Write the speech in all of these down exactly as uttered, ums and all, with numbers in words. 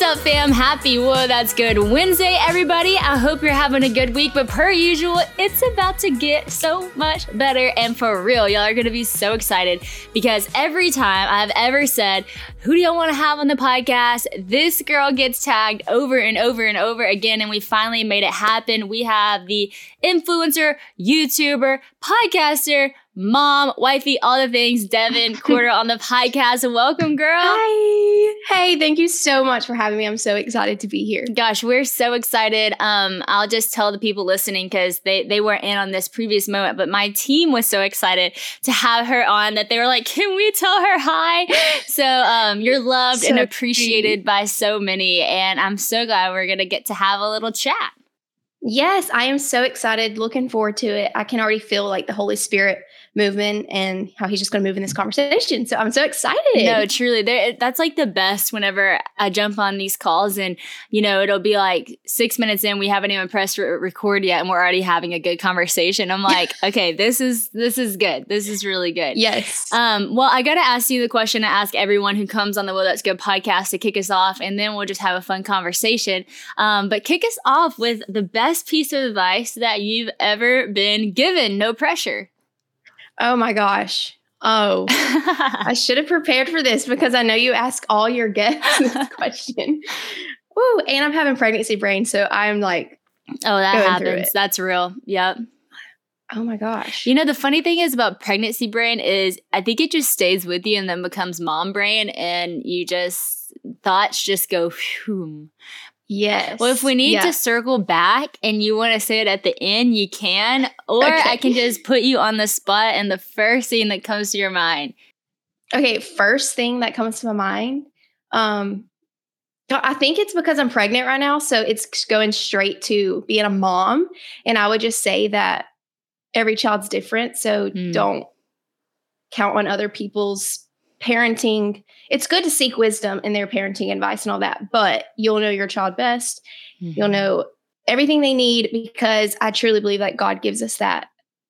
up, fam? Happy Whoa, That's Good Wednesday, everybody. I hope you're having a good week, but per usual, it's about to get so much better. And for real, y'all are going to be so excited because every time I've ever said, who do y'all want to have on the podcast? This girl gets tagged over and over and over again, and we finally made it happen. We have the influencer, YouTuber, podcaster, mom, wifey, all the things, Devin Quarter on the podcast. Welcome, girl. Hi. Hey, thank you so much for having me. I'm so excited to be here. Gosh, we're so excited. Um, I'll just tell the people listening because they, they weren't in on this previous moment, but my team was so excited to have her on that they were like, can we tell her hi? So um, you're loved So and appreciated sweet. by so many, and I'm so glad we're going to get to have a little chat. Yes, I am so excited. Looking forward to it. I can already feel like the Holy Spirit moving and how he's just going to move in this conversation. So I'm so excited. No, truly. There, that's like the best whenever I jump on these calls and, you know, it'll be like six minutes in, we haven't even pressed re- record yet and we're already having a good conversation. I'm like, okay, this is, this is good. This is really good. Yes. Um, well, I got to ask you the question I ask everyone who comes on the Well That's Good podcast to kick us off, and then we'll just have a fun conversation. Um, but kick us off with the best piece of advice that you've ever been given. No pressure. Oh my gosh. Oh, I should have prepared for this because I know you ask all your guests this question. Woo, and I'm having pregnancy brain, so I'm like, oh, that going through happens. it. That's real. Yep. oh my gosh. You know, the funny thing is about pregnancy brain is I think it just stays with you and then becomes mom brain, and you just, thoughts just go, phew. Yes. Well, if we need Yeah. to circle back and you want to say it at the end, you can. Or Okay. I can just put you on the spot and the first thing that comes to your mind. Okay, first thing that comes to my mind, um, I think it's because I'm pregnant right now, so it's going straight to being a mom. And I would just say that every child's different, so Mm. don't count on other people's parenting. It's good to seek wisdom in their parenting advice and all that, but you'll know your child best. You'll know everything they need, because I truly believe that God gives us that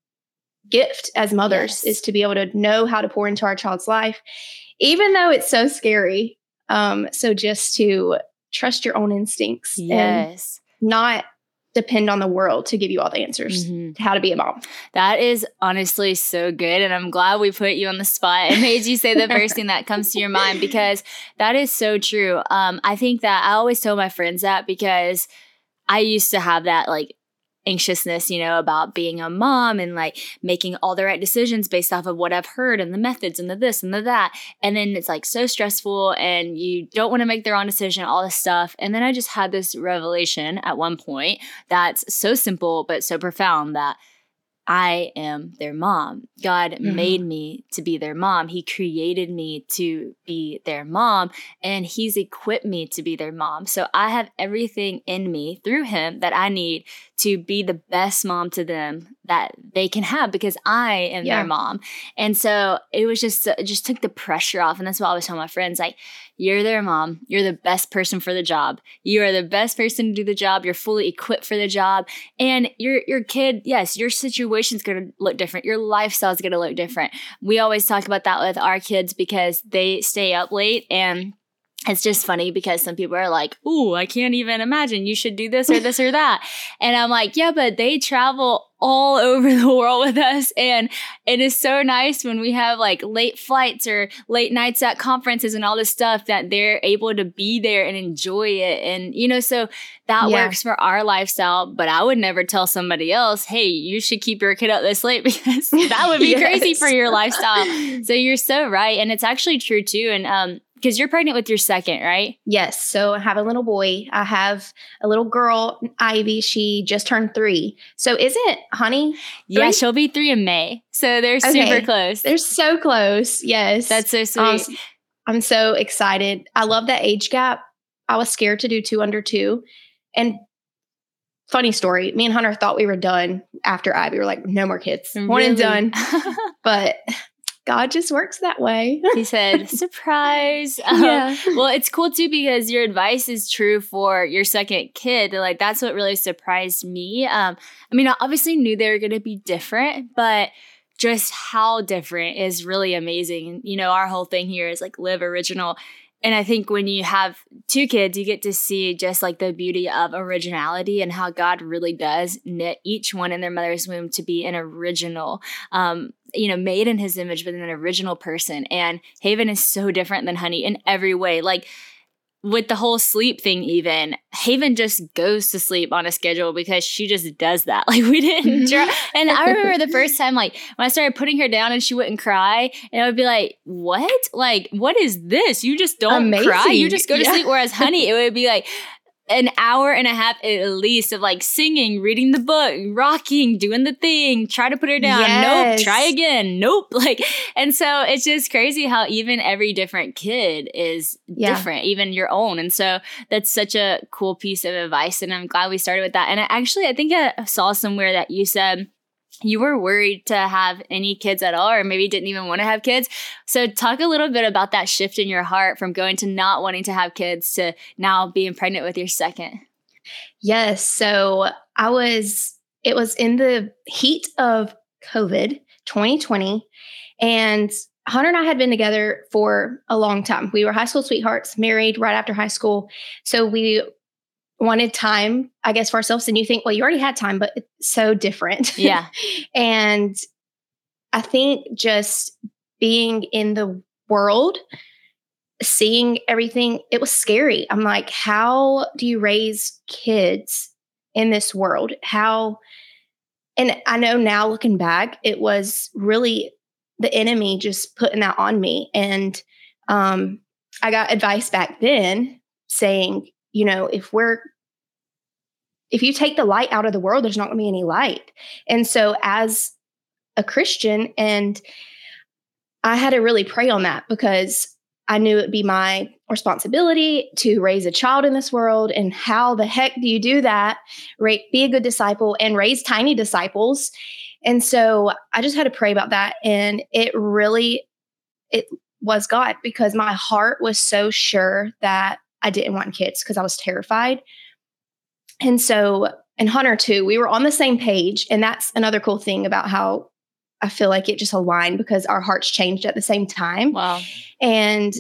gift as mothers, Yes. is to be able to know how to pour into our child's life, even though it's so scary. Um, so just to trust your own instincts and Yes. not depend on the world to give you all the answers Mhm. to how to be a mom. That is honestly so good. And I'm glad we put you on the spot and made you say the first thing that comes to your mind, because that is so true. Um, I think that I always tell my friends that because I used to have that like anxiousness, you know, about being a mom and like making all the right decisions based off of what I've heard and the methods and the this and the that. And then it's like so stressful and you don't want to make the wrong decision, all this stuff. And then I just had this revelation at one point that's so simple but so profound, that I am their mom. God Mhm. made me to be their mom. He created me to be their mom, and he's equipped me to be their mom. So I have everything in me through him that I need to be the best mom to them that they can have, because I am Yeah. their mom. And so it was just, it just took the pressure off. And that's what I always tell my friends, like, you're their mom. You're the best person for the job. You are the best person to do the job. You're fully equipped for the job. And your your kid, yes, your situation's going to look different. Your lifestyle's going to look different. We always talk about that with our kids because they stay up late, and it's just funny because some people are like, ooh, I can't even imagine. You should do this or this or that. And I'm like, yeah, but they travel all over the world with us. And it is so nice when we have like late flights or late nights at conferences and all this stuff, that they're able to be there and enjoy it. And, you know, so that Yeah. works for our lifestyle. But I would never tell somebody else, hey, you should keep your kid up this late, because that would be Yes. crazy for your lifestyle. So you're so right. And it's actually true too. And, um, because you're pregnant with your second, right? Yes. So I have a little boy. I have a little girl, Ivy. She just turned three. So isn't Honey? Yeah, Three? she'll be three in May. So they're Okay. super close. They're so close. Yes. That's so sweet. Um, I'm so excited. I love that age gap. I was scared to do two under two. And funny story, me and Hunter thought we were done after Ivy. We were like, no more kids. One and Really? done. But God just works that way. He said, surprise. Um, Yeah. well, it's cool too, because your advice is true for your second kid. Like, that's what really surprised me. Um, I mean, I obviously knew they were going to be different, but just how different is really amazing. You know, our whole thing here is like live original. And I think when you have two kids, you get to see just like the beauty of originality and how God really does knit each one in their mother's womb to be an original, um, you know, made in his image, but an original person. And Haven is so different than Honey in every way. Like, with the whole sleep thing, even Haven just goes to sleep on a schedule because she just does that. Like, we didn't try. And I remember the first time, like, when I started putting her down and she wouldn't cry, and I would be like, what? Like, what is this? You just don't Amazing. cry. You just go to Yeah. sleep. Whereas Honey, it would be like an hour and a half at least of like singing, reading the book, rocking, doing the thing, try to put her down. Yes. Nope. Try again. Nope. Like, and so it's just crazy how even every different kid is Yeah. different, even your own. And so that's such a cool piece of advice. And I'm glad we started with that. And I actually, I think I saw somewhere that you said you were worried to have any kids at all, or maybe didn't even want to have kids. So talk a little bit about that shift in your heart from going to not wanting to have kids to now being pregnant with your second. Yes. So I was, it was in the heat of COVID twenty twenty. And Hunter and I had been together for a long time. We were high school sweethearts, married right after high school. So we wanted time, I guess, for ourselves. And you think, well, you already had time, but it's so different. Yeah. And I think just being in the world, seeing everything, it was scary. I'm like, how do you raise kids in this world? How, and I know now looking back, it was really the enemy just putting that on me. And um, I got advice back then saying, you know, if we're, if you take the light out of the world, there's not going to be any light. And so as a Christian, and I had to really pray on that because I knew it'd be my responsibility to raise a child in this world. And how the heck do you do that? Right, be a good disciple and raise tiny disciples. And so I just had to pray about that. And it really, it was God, because my heart was so sure that I didn't want kids because I was terrified. And so, and Hunter too, we were on the same page. And that's another cool thing about how I feel like it just aligned, because our hearts changed at the same time. Wow. And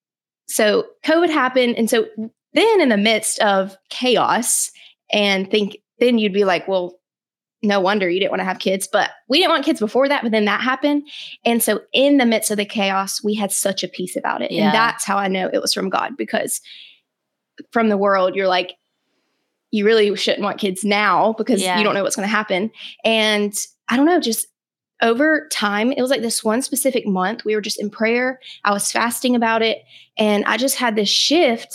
so COVID happened. And so then in the midst of chaos, and think, then you'd be like, well, no wonder you didn't want to have kids. But we didn't want kids before that, but then that happened. And so in the midst of the chaos, we had such a peace about it. Yeah. And that's how I know it was from God, because from the world, you're like, you really shouldn't want kids now because Yeah. you don't know what's going to happen. And I don't know, just over time, it was like this one specific month, we were just in prayer. I was fasting about it. And I just had this shift.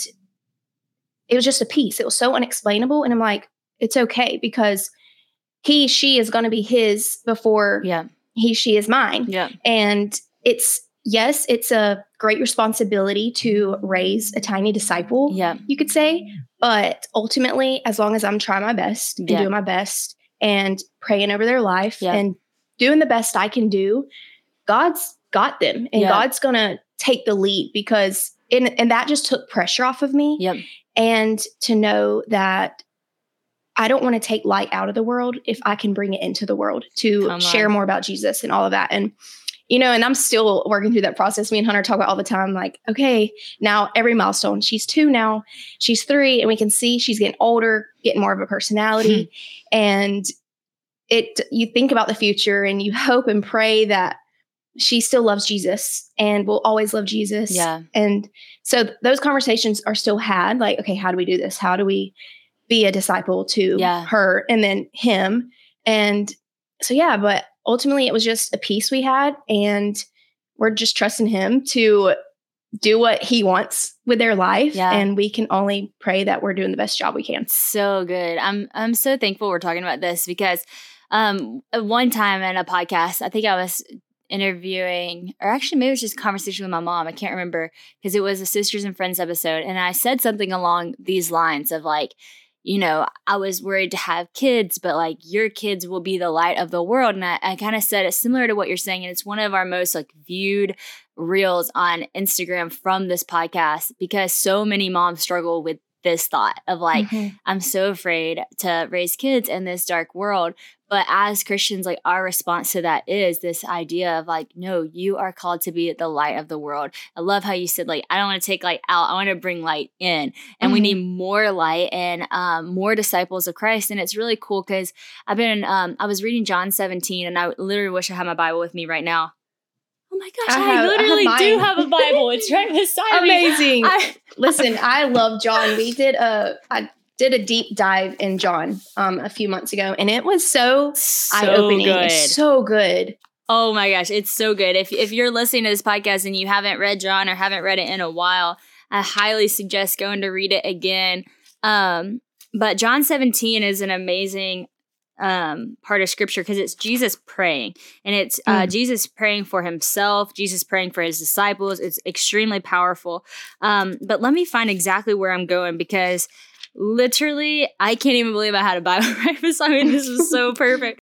It was just a peace. It was so unexplainable. And I'm like, it's okay, because he, she is going to be his before Yeah. he, she is mine. Yeah. And it's, yes, it's a great responsibility to raise a tiny disciple, Yeah. you could say. But ultimately, as long as I'm trying my best and Yeah. doing my best and praying over their life Yeah. and doing the best I can do, God's got them, and Yeah. God's going to take the lead, because, and, and that just took pressure off of me. Yep. And to know that I don't want to take light out of the world if I can bring it into the world to Come share on. more about Jesus and all of that. And, you know, and I'm still working through that process. Me and Hunter talk about all the time, like, okay, now every milestone, she's two now, she's three, and we can see she's getting older, getting more of a personality. And it, you think about the future and you hope and pray that she still loves Jesus and will always love Jesus. Yeah. And so th- those conversations are still had, like, okay, how do we do this? How do we be a disciple to Yeah. her and then him? And so, yeah, but ultimately it was just a peace we had, and we're just trusting him to do what he wants with their life. Yeah. And we can only pray that we're doing the best job we can. So good. I'm I'm so thankful we're talking about this, because um at one time in a podcast, I think I was interviewing, or actually maybe it was just a conversation with my mom. I can't remember, because it was a Sisters and Friends episode. And I said something along these lines of like, you know, I was worried to have kids, but like your kids will be the light of the world. And I, I kind of said it's similar to what you're saying. And it's one of our most like viewed reels on Instagram from this podcast, because so many moms struggle with this thought of like, Mhm. I'm so afraid to raise kids in this dark world. But as Christians, like our response to that is this idea of like, no, you are called to be the light of the world. I love how you said like, I don't want to take light out. I want to bring light in. And Mhm. we need more light and um, more disciples of Christ. And it's really cool because I've been, um, I was reading John seventeen and I literally wish I had my Bible with me right now. Oh my gosh, I I, have- I have literally do mine. have a Bible. It's right beside me. Amazing. I, Listen, I love John. We did a I did a deep dive in John um, a few months ago, and it was so, so eye-opening. good. It's so good. Oh my gosh, it's so good. If if you're listening to this podcast and you haven't read John or haven't read it in a while, I highly suggest going to read it again. Um, but John seventeen is an amazing um, part of scripture because it's Jesus praying, and it's uh, Mm. Jesus praying for himself, Jesus praying for his disciples. It's extremely powerful. Um, but let me find exactly where I'm going because literally, I can't even believe I had a Bible right beside me. This was so perfect.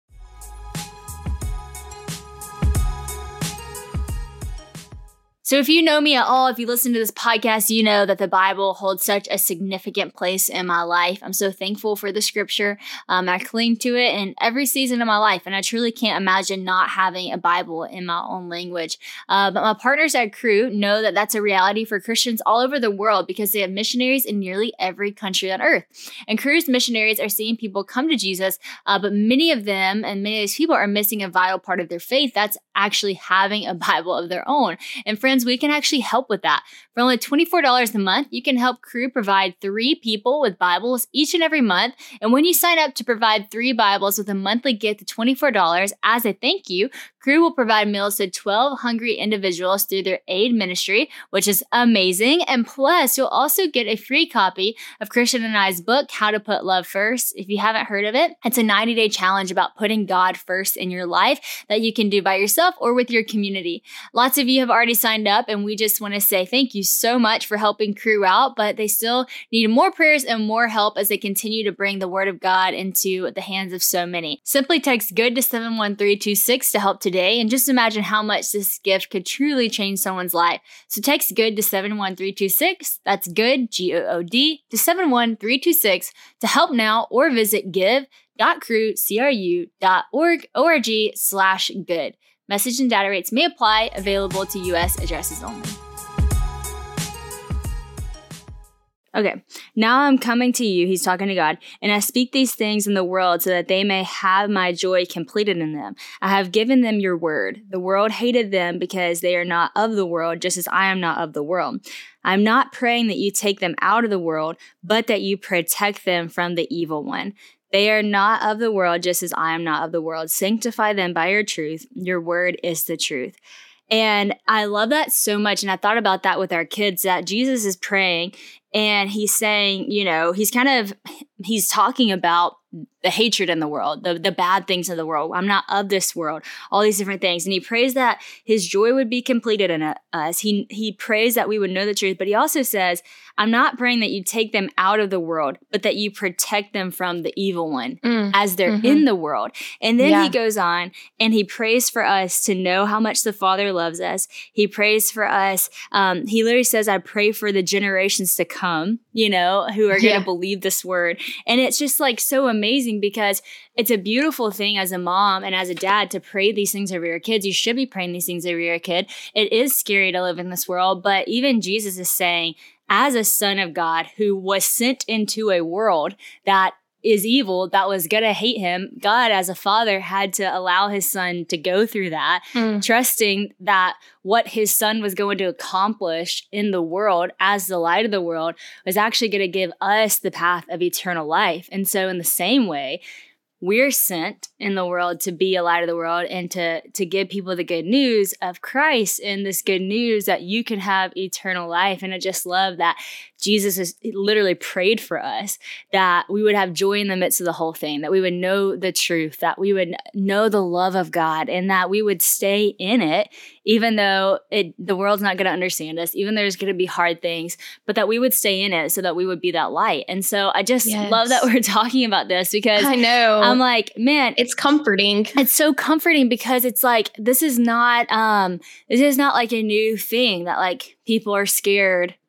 So if you know me at all, if you listen to this podcast, you know that the Bible holds such a significant place in my life. I'm so thankful for the scripture. Um, I cling to it in every season of my life, and I truly can't imagine not having a Bible in my own language. Uh, but my partners at Cru know that that's a reality for Christians all over the world because they have missionaries in nearly every country on earth. And Cru's missionaries are seeing people come to Jesus, uh, but many of them and many of these people are missing a vital part of their faith. That's actually having a Bible of their own. And friends, we can actually help with that. For only twenty-four dollars a month, you can help Cru provide three people with Bibles each and every month. And when you sign up to provide three Bibles with a monthly gift of twenty-four dollars, as a thank you, Cru will provide meals to twelve hungry individuals through their aid ministry, which is amazing. And plus, you'll also get a free copy of Christian and I's book, How to Put Love First. If you haven't heard of it, it's a ninety-day challenge about putting God first in your life that you can do by yourself or with your community. Lots of you have already signed up, and we just want to say thank you so much for helping Cru out, but they still need more prayers and more help as they continue to bring the word of God into the hands of so many. Simply text GOOD to seven one three two six to help today, and just imagine how much this gift could truly change someone's life. So text GOOD to seven one three two six, that's GOOD, G O O D, to seven one three two six to help now, or visit give.cru, C-R-U, dot org, O-R-G slash good. Message and data rates may apply, available to U S addresses only. Okay, now I'm coming to you, he's talking to God, and I speak these things in the world so that they may have my joy completed in them. I have given them your word. The world hated them because they are not of the world, just as I am not of the world. I'm not praying that you take them out of the world, but that you protect them from the evil one. They are not of the world, just as I am not of the world. Sanctify them by your truth. Your word is the truth. And I love that so much. And I thought about that with our kids, that Jesus is praying and he's saying, you know, he's kind of, he's talking about the hatred in the world, the, the bad things in the world. I'm not of this world, all these different things. And he prays that his joy would be completed in us. He, he prays that we would know the truth, but he also says, I'm not praying that you take them out of the world, but that you protect them from the evil one Mm. as they're Mhm. in the world. And then Yeah. he goes on and he prays for us to know how much the Father loves us. He prays for us. Um, he literally says, I pray for the generations to come, you know, who are going to Yeah. believe this word. And it's just like so amazing because it's a beautiful thing as a mom and as a dad to pray these things over your kids. You should be praying these things over your kid. It is scary to live in this world, but even Jesus is saying, as a son of God who was sent into a world that is evil, that was going to hate him, God as a father had to allow his son to go through that, Mm. trusting that what his son was going to accomplish in the world as the light of the world was actually going to give us the path of eternal life. And so in the same way, we're sent in the world to be a light of the world and to, to give people the good news of Christ and this good news that you can have eternal life. And I just love that Jesus has literally prayed for us, that we would have joy in the midst of the whole thing, that we would know the truth, that we would know the love of God, and that we would stay in it, even though it, the world's not going to understand us, even though there's going to be hard things, but that we would stay in it so that we would be that light. And so I just Yes. love that we're talking about this because I know. I'm like, man, It's comforting. it's so comforting because it's like, this is not, um, this is not like a new thing that like people are scared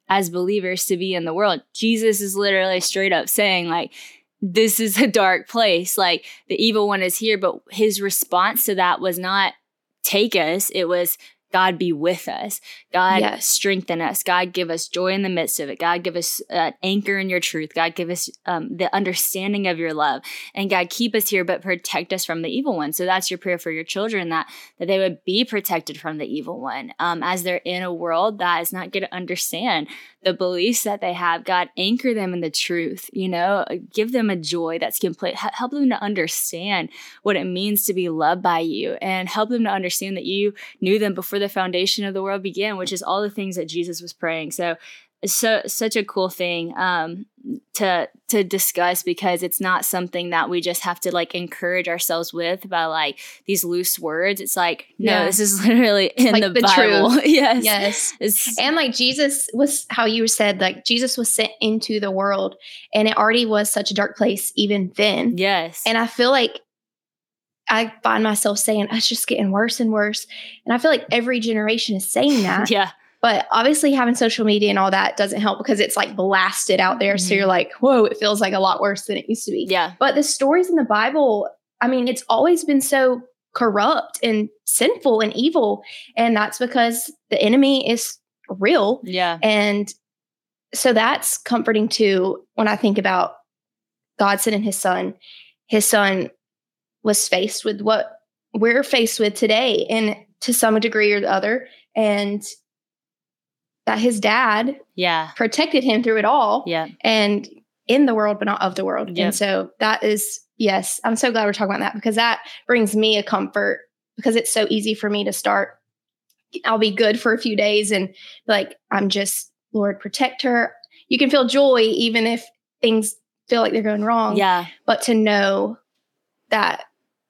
as believers to be in the world. Jesus is literally straight up saying, like, this is a dark place. Like, the evil one is here. But his response to that was not take us. It was, God be with us. God Yes. strengthen us. God give us joy in the midst of it. God give us an anchor in your truth. God give us um, the understanding of your love. And God keep us here, but protect us from the evil one. So that's your prayer for your children, that that they would be protected from the evil one um, as they're in a world that is not going to understand the beliefs that they have. God, anchor them in the truth, you know, give them a joy that's complete. H- help them to understand what it means to be loved by you, and help them to understand that you knew them before the foundation of the world began, which is all the things that Jesus was praying. So it's so such a cool thing um, to to discuss, because it's not something that we just have to like encourage ourselves with by like these loose words. It's like, no, Yeah. this is literally in Like the, the Bible. truth. Yes. Yes. It's, And like Jesus was, how you said, like Jesus was sent into the world, and it already was such a dark place even then. yes. And I feel like I find myself saying, it's just getting worse and worse. And I feel like every generation is saying that. yeah. But obviously having social media and all that doesn't help, because it's like blasted out there. So Mhm. you're like, whoa, it feels like a lot worse than it used to be. Yeah. But the stories in the Bible, I mean, it's always been so corrupt and sinful and evil. And that's because the enemy is real. Yeah. And so that's comforting too, when I think about God sending his son. His son was faced with what we're faced with today, and to some degree or the other. And that his dad Yeah. protected him through it all, Yeah. and in the world, but not of the world. Yep. And so that is, yes, I'm so glad we're talking about that, because that brings me a comfort, because it's so easy for me to start. I'll be good for a few days and be like, I'm just, Lord, protect her. You can feel joy even if things feel like they're going wrong. Yeah. But to know that,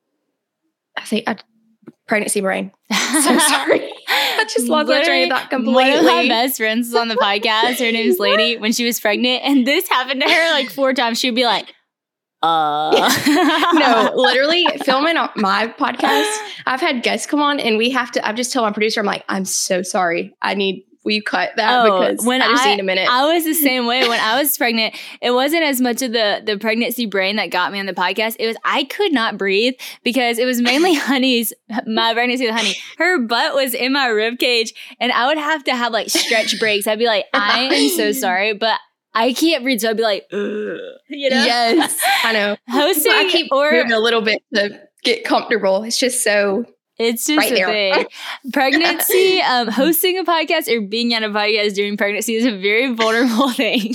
I think I, pregnancy brain. So sorry. I just lost my train of thought completely. One of my best friends was on the podcast. Her name's Lady. When she was pregnant, and this happened to her like four times, she'd be like, uh. No, literally filming on my podcast, I've had guests come on, and we have to, I've just told my producer, I'm like, I'm so sorry. I need, will you cut that? Oh, because when I just I, need a minute. I was the same way. When I was pregnant, it wasn't as much of the, the pregnancy brain that got me on the podcast. It was, I could not breathe, because it was mainly Honey's, my pregnancy with Honey. Her butt was in my rib cage, and I would have to have like stretch breaks. I'd be like, I am so sorry, but I can't breathe. So I'd be like, ugh, you know? Yes, I know. Hosting I keep or moving a little bit to get comfortable. It's just so, it's just right a there. thing. Pregnancy, um, hosting a podcast or being on a podcast during pregnancy is a very vulnerable thing.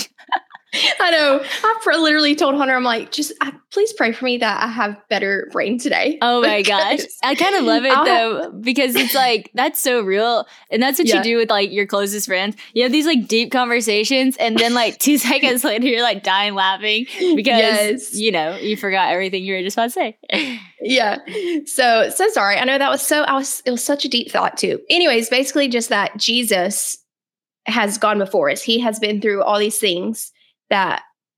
I know. I pr- literally told Hunter, I'm like, just uh, please pray for me that I have better brain today. Oh my gosh. I kind of love it I'll though, because it's like, that's so real. And that's what Yeah. you do with like your closest friends. You have these like deep conversations, and then like two seconds later, you're like dying laughing because, Yes. you know, you forgot everything you were just about to say. Yeah. So, so sorry. I know that was so, I was, it was such a deep thought too. Anyways, basically just that Jesus has gone before us. He has been through all these things that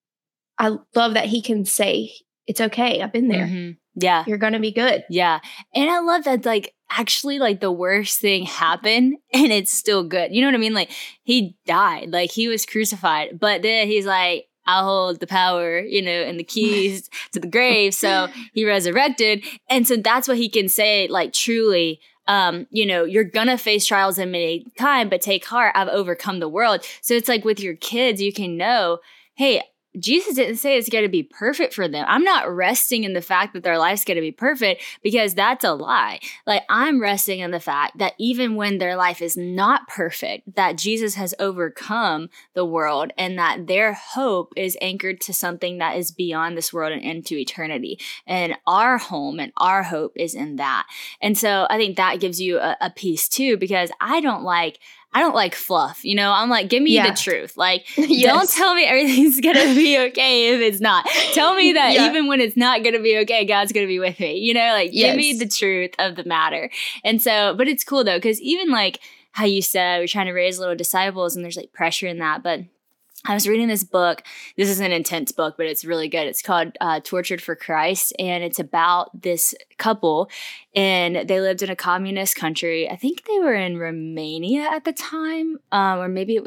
I love, that he can say, it's okay. I've been there. Mhm. Yeah. You're going to be good. Yeah. And I love that, like, actually, like, the worst thing happened and it's still good. You know what I mean? Like, he died, like, he was crucified, but then he's like, I'll hold the power, you know, and the keys to the grave. So he resurrected. And so that's what he can say, like, truly, um, you know, you're gonna face trials in many time, but take heart, I've overcome the world. So it's like with your kids, you can know, hey, Jesus didn't say it's going to be perfect for them. I'm not resting in the fact that their life's going to be perfect, because that's a lie. Like, I'm resting in the fact that even when their life is not perfect, that Jesus has overcome the world, and that their hope is anchored to something that is beyond this world and into eternity. And our home and our hope is in that. And so I think that gives you a, a peace too, because I don't like I don't like fluff, you know? I'm like, give me Yeah. the truth. Like, Yes. don't tell me everything's going to be okay if it's not. Tell me that Yeah. even when it's not going to be okay, God's going to be with me. You know, like, give me Yes. the truth of the matter. And so, but it's cool though, because even like how you said, we're trying to raise little disciples and there's like pressure in that. But I was reading this book. This is an intense book, but it's really good. It's called uh, Tortured for Christ. And it's about this couple, and they lived in a communist country. I think they were in Romania at the time, um, or maybe it was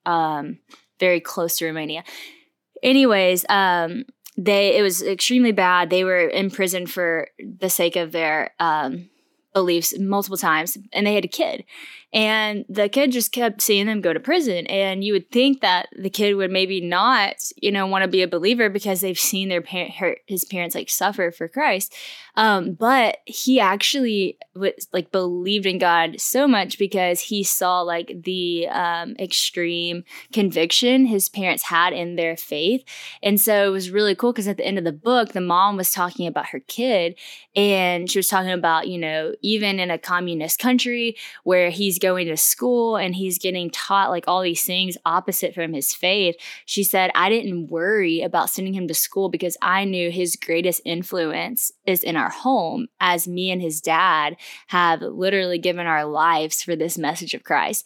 um, very close to Romania. Anyways, um, they it was extremely bad. They were in prison for the sake of their um, beliefs multiple times, and they had a kid. And the kid just kept seeing them go to prison. And you would think that the kid would maybe not, you know, want to be a believer because they've seen their parent, her, his parents like suffer for Christ. Um, but he actually was like believed in God so much because he saw like the um, extreme conviction his parents had in their faith. And so it was really cool because at the end of the book, the mom was talking about her kid, and she was talking about, you know, even in a communist country where he's going to school and he's getting taught like all these things opposite from his faith. She said, I didn't worry about sending him to school because I knew his greatest influence is in our home, as me and his dad have literally given our lives for this message of Christ.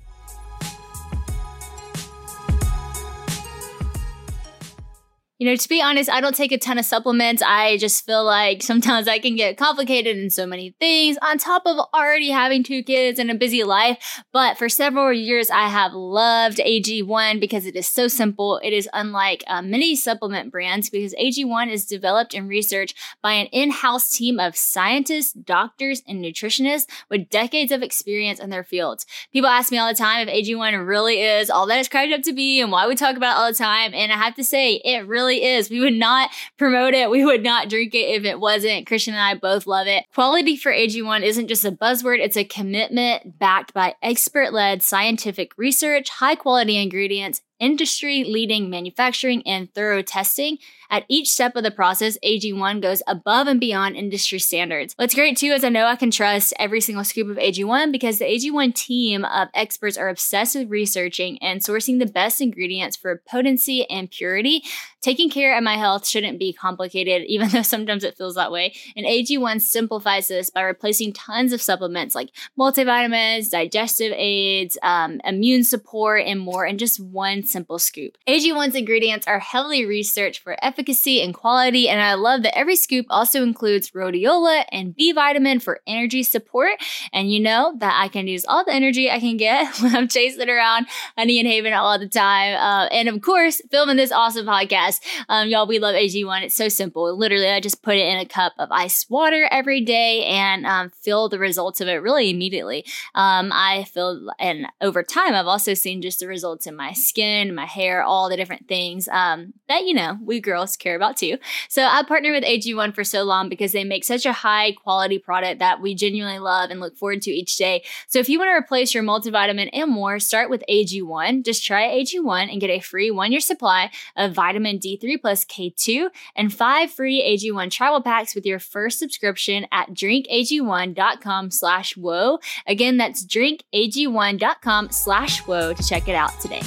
You know, to be honest, I don't take a ton of supplements. I just feel like sometimes I can get complicated in so many things on top of already having two kids and a busy life. But for several years, I have loved A G one because it is so simple. It is unlike uh, many supplement brands because A G one is developed and researched by an in-house team of scientists, doctors, and nutritionists with decades of experience in their fields. People ask me all the time if A G one really is all that it's cracked up to be and why we talk about it all the time. And I have to say, it really is. We would not promote it. We would not drink it if it wasn't. Christian and I both love it. Quality for A G one isn't just a buzzword. It's a commitment backed by expert-led scientific research, high-quality ingredients, industry-leading manufacturing, and thorough testing. At each step of the process, A G one goes above and beyond industry standards. What's great too is I know I can trust every single scoop of A G one because the A G one team of experts are obsessed with researching and sourcing the best ingredients for potency and purity. Taking care of my health shouldn't be complicated, even though sometimes it feels that way. And A G one simplifies this by replacing tons of supplements like multivitamins, digestive aids, um, immune support, and more in just one simple scoop. A G one's ingredients are heavily researched for efficacy and quality, and I love that every scoop also includes rhodiola and B vitamin for energy support. And you know that I can use all the energy I can get when I'm chasing around Honey and Haven all the time. Uh, and of course, filming this awesome podcast. Um, y'all, we love A G one. It's so simple. Literally, I just put it in a cup of iced water every day and um, feel the results of it really immediately. Um, I feel, and over time, I've also seen just the results in my skin, my hair, all the different things um, that, you know, we girls care about too. So I partnered with A G one for so long because they make such a high quality product that we genuinely love and look forward to each day. So if you want to replace your multivitamin and more, start with A G one. Just try A G one and get a free one-year supply of vitamin D three plus K two and five free A G one travel packs with your first subscription at drinkag1.com slash whoa. Again, that's drinkag1.com slash whoa to check it out today.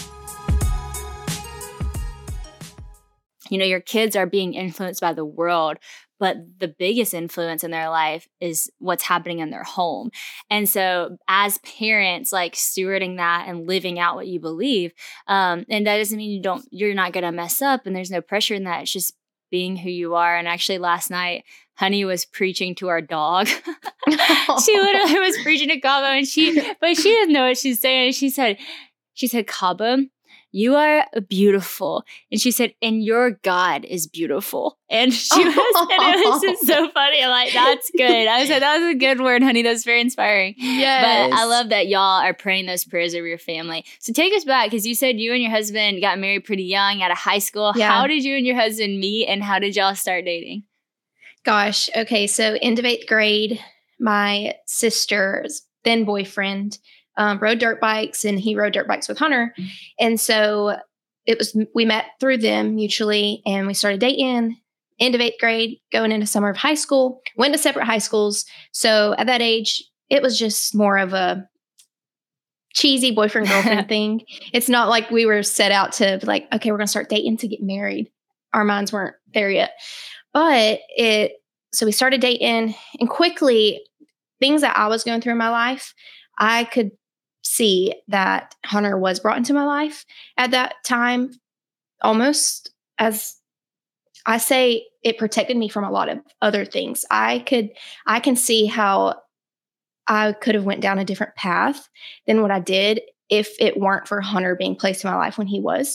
You know, your kids are being influenced by the world, but the biggest influence in their life is what's happening in their home. And so as parents, like stewarding that and living out what you believe, um, and that doesn't mean you don't, you're not going to mess up and there's no pressure in that. It's just being who you are. And actually last night, Honey was preaching to our dog. She literally was preaching to Cabo and she, but she didn't know what she's saying. She said, she said, Cabo, you are beautiful. And she said, and your God is beautiful. And she was, and it was just so funny. I'm like, that's good. I said, that was a good word, Honey. That's very inspiring. Yes. But I love that y'all are praying those prayers over your family. So take us back, because you said you and your husband got married pretty young out of high school. Yeah. How did you and your husband meet and how did y'all start dating? Gosh. Okay. So end of eighth grade, my sister's then boyfriend Um, rode dirt bikes and he rode dirt bikes with Hunter. And so it was, we met through them mutually and we started dating end of eighth grade, going into summer of high school, went to separate high schools. So at that age, it was just more of a cheesy boyfriend girlfriend thing. It's not like we were set out to like, okay, we're going to start dating to get married. Our minds weren't there yet, but it, so we started dating and quickly things that I was going through in my life, I could see that Hunter was brought into my life at that time, almost as I say, it protected me from a lot of other things. I could, I can see how I could have went down a different path than what I did if it weren't for Hunter being placed in my life when he was.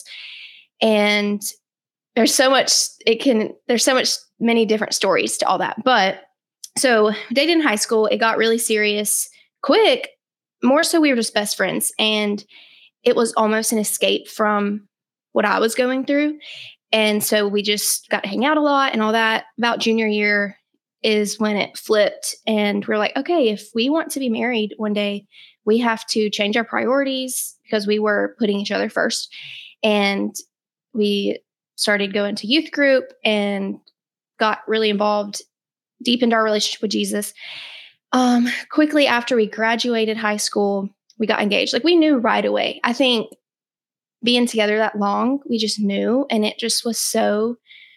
And there's so much, it can, there's so much, many different stories to all that. But so dated in high school, it got really serious quick. More so we were just best friends. And it was almost an escape from what I was going through. And so we just got to hang out a lot and all that. About junior year is when it flipped. And we're like, okay, if we want to be married one day, we have to change our priorities because we were putting each other first. And we started going to youth group and got really involved, deepened our relationship with Jesus. Um, quickly after we graduated high school, we got engaged. Like we knew right away. I think being together that long, we just knew, and it just was so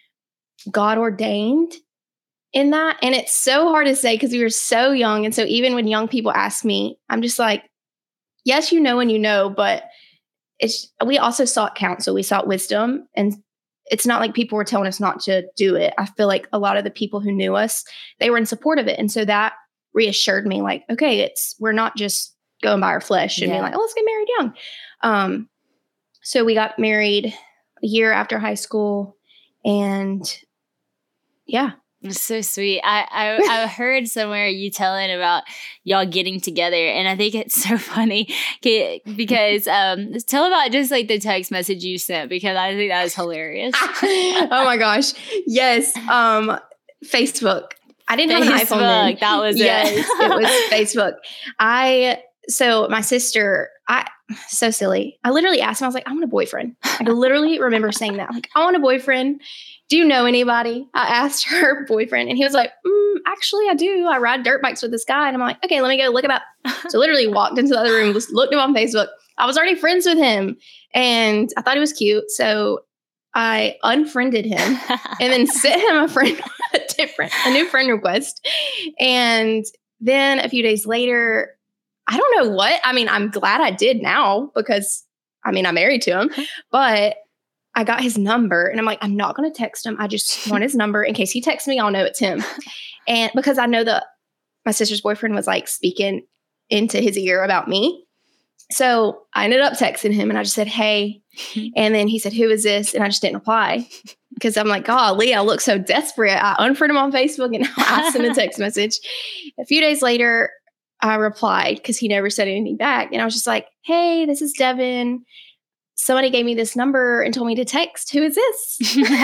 God ordained in that. And it's so hard to say because we were so young. And so even when young people ask me, I'm just like, yes, you know, and you know, but it's, we also sought counsel. We sought wisdom, and it's not like people were telling us not to do it. I feel like a lot of the people who knew us, they were in support of it. And so that reassured me like, okay, it's, we're not just going by our flesh and yeah. being like, oh, let's get married young. Um, so we got married a year after high school, and yeah. It's so sweet. I, I I heard somewhere you telling about y'all getting together, and I think it's so funny because um tell about just like the text message you sent, because I think that was hilarious. Oh my gosh. Yes. Um Facebook. I didn't Facebook, have an iPhone then. That was yes, it. It was Facebook. I so my sister, I so silly. I literally asked him, I was like, I want a boyfriend. I literally remember saying that. Like, I want a boyfriend. Do you know anybody? I asked her boyfriend, and he was like, mm, actually, I do. I ride dirt bikes with this guy. And I'm like, okay, let me go look him up. So literally walked into the other room, just looked him on Facebook. I was already friends with him, and I thought he was cute. So I unfriended him and then sent him a friend, a different, a new friend request. And then a few days later, I don't know what. I mean, I'm glad I did now because, I mean, I'm married to him, but I got his number, and I'm like, I'm not going to text him. I just want his number in case he texts me. I'll know it's him. And because I know that my sister's boyfriend was like speaking into his ear about me. So I ended up texting him, and I just said, hey. And then he said, who is this? And I just didn't reply because I'm like, golly, I look so desperate. I unfriended him on Facebook, and I sent a text message. A few days later, I replied because he never said anything back. And I was just like, hey, this is Devin. Somebody gave me this number and told me to text. Who is this? and,